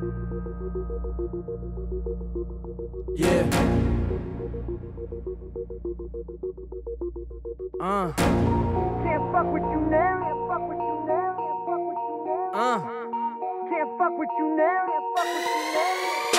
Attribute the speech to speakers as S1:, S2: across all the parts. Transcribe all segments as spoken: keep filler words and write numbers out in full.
S1: Yeah. Uh.
S2: Can't fuck with you now. Can't fuck with you now. Can't fuck with you now.
S1: Uh.
S2: Can't fuck with you now. Can't fuck with you now.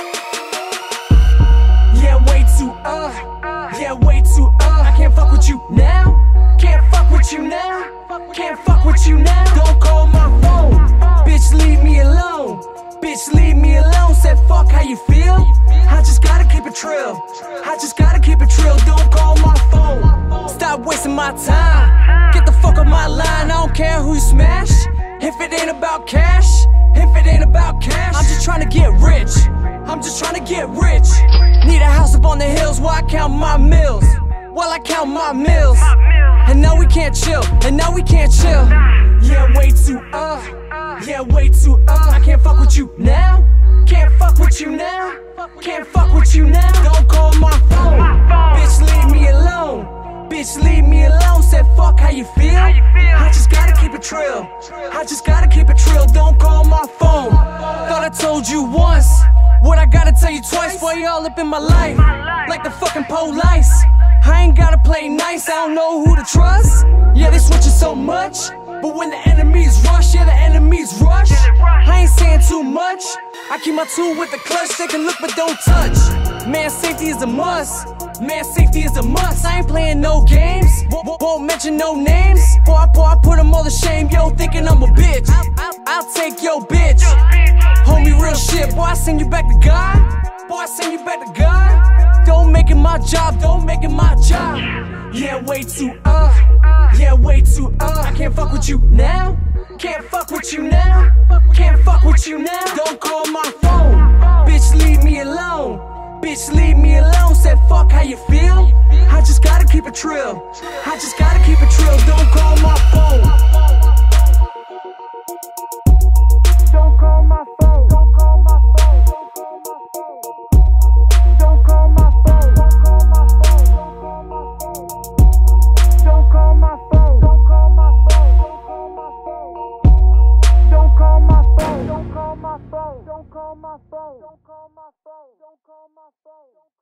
S1: Yeah, way too uh. Yeah, way too uh. I can't fuck with you now. Can't fuck with you now. Can't fuck with you now. Don't call my phone. Bitch, leave me alone. Bitch, leave me alone. Said fuck how you feel. I just gotta keep it trill. I just gotta keep it trill. Don't call my phone. Stop wasting my time. Get the fuck on my line. I don't care who you smash. If it ain't about cash, if it ain't about cash, I'm just trying to get rich. I'm just trying to get rich. Need a house up on the hills while I count my mills. While I count my mills. And now we can't chill. And now we can't chill. Yeah, way too uh. Yeah, way too uh. I can't fuck with you now. Can't fuck with you now. Can't fuck with you now. Don't call my phone. Bitch, leave me alone. Bitch, leave me alone. Said fuck how you feel. I just gotta keep it trill. I just gotta keep it trill. Don't call my phone. Thought I told you once what I gotta tell you twice. Boy, you all up in my life like the fucking police. I ain't gotta play nice. I don't know who to trust. Yeah, they switching so much. But when the enemies rush, yeah, the enemies rush. I ain't saying too much. I keep my tool with the clutch. They can look but don't touch. Man, safety is a must. Man, safety is a must. I ain't playing no games. Won't, won't mention no names. Boy, I, boy, I put them all to shame. Yo, thinking I'm a bitch. I'll, I'll, I'll take your bitch. Homie, real shit. Boy, I send you back to God. Boy, I send you back to God. Don't make it my job. Don't make it my job. Yeah, way too uh. Yeah, way too uh. I can't fuck with you now. Can't fuck with you now. Can't fuck with you now. Don't call my phone. Bitch, leave me alone. Bitch, leave me alone. Said fuck how you feel. I just gotta keep it trill. I just gotta keep it trill. Don't call